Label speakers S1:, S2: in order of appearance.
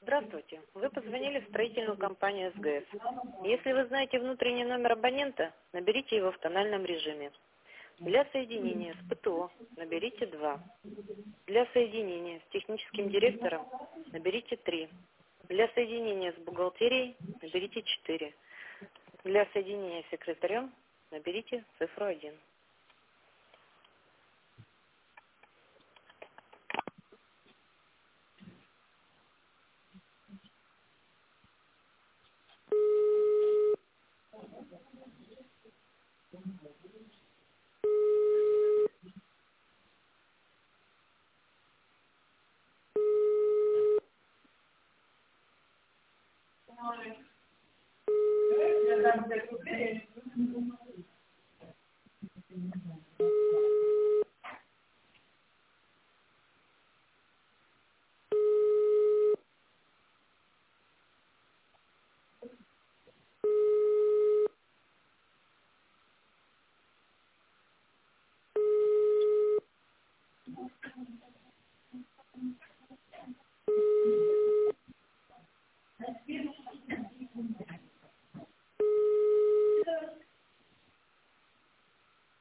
S1: Здравствуйте. Вы позвонили в строительную компанию СГС. Если вы знаете внутренний номер абонента, наберите его в тональном режиме. Для соединения с ПТО наберите 2. Для соединения с техническим директором наберите 3. Для соединения с бухгалтерией наберите 4. Для соединения с секретарем наберите цифру 1.